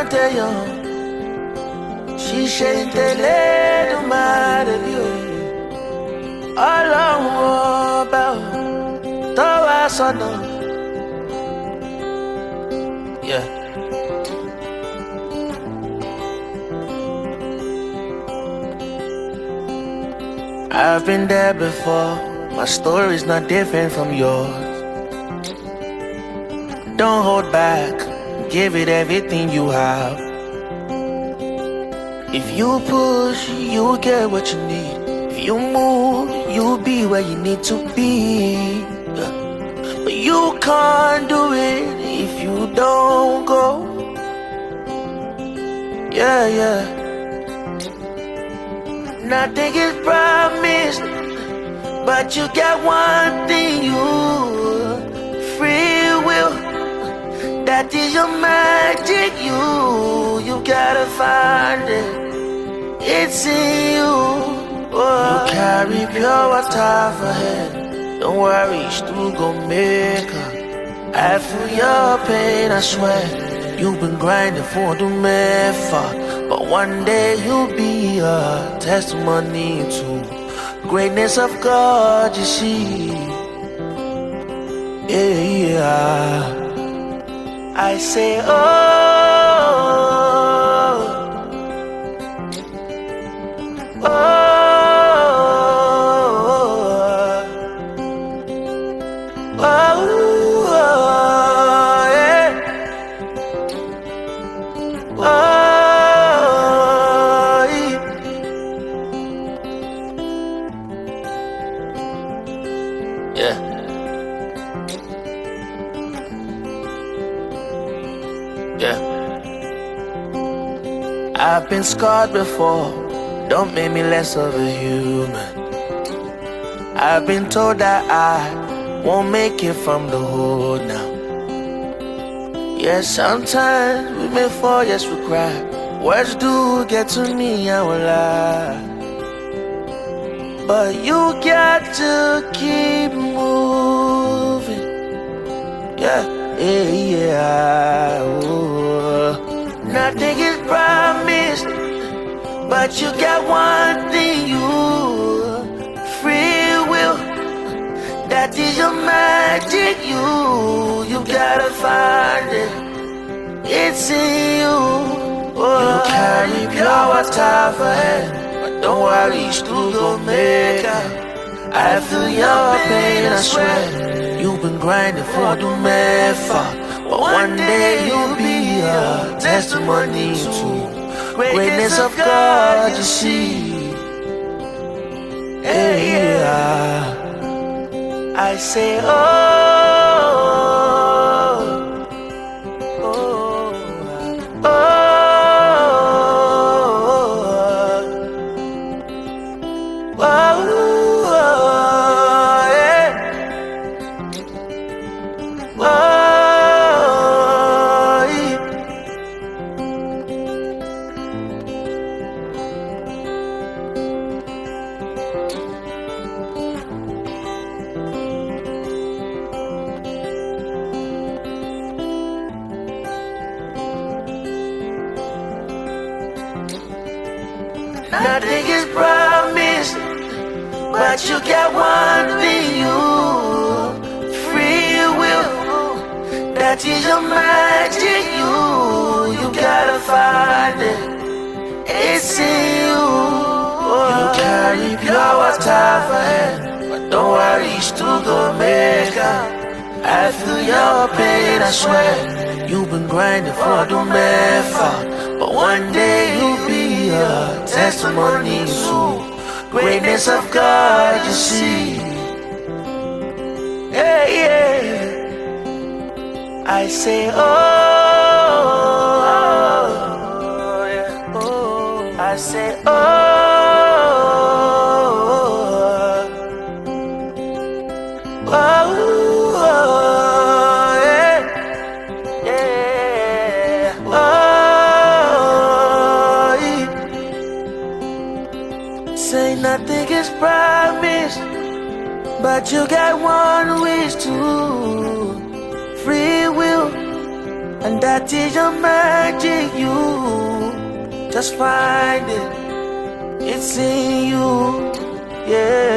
Pantheon. Ṣiṣẹ́ Elédùmarè bí o. Ọlọ́run ọba o, tọ́ wa sọ́nà. Yeah. I've been there before. My story's not different from yours. Don't hold back. Give it everything you have. If you push, you'll get what you need. If you move, you'll be where you need to be. But you can't do it if you don't go. Yeah, yeah. Nothing is promised, but you got one thing, you free will. That is your magic, you gotta find it. It's in you. Oh. You carry pure water for head. Don't worry, you still gon' make her. I feel your pain, I swear. You've been grinding for the method, but one day you'll be a testimony to greatness of God, you see. Yeah. I say, oh, oh, oh, yeah. Oh, yeah. Yeah. I've been scarred before. Don't make me less of a human. I've been told that I won't make it from the hood now. Yes, sometimes we may fall, yes, we cry. Words do get to me, I will lie. But you got to keep moving. Yeah, yeah. Oh. Nothing is promised, but you got one thing, you free will. That is your magic, you gotta find it. It's in you. Oh. You carry pure water for head, but don't worry, you still gon' make it. I feel your pain, I swear. You've been grinding for the method, but one day you'll be a testimony to greatness of God, you see. Yeah. I say, oh, oh, oh, oh, yeah. Oh, nothing is promised, but you got one thing, you free will. That is your magic, you gotta find it. It's in you. You carry pure water for head, but don't worry, you still gon' make it. I feel your pain, I swear. You've been grinding for the method, but one day you'll be a testimony to greatness of God, you see. Yeah, yeah. I say, oh, yeah. Oh. I say, oh, oh, yeah. Yeah. Oh, say nothing is promised, but you got one wish to free will. and that is your magic. You just find it, it's in you, yeah.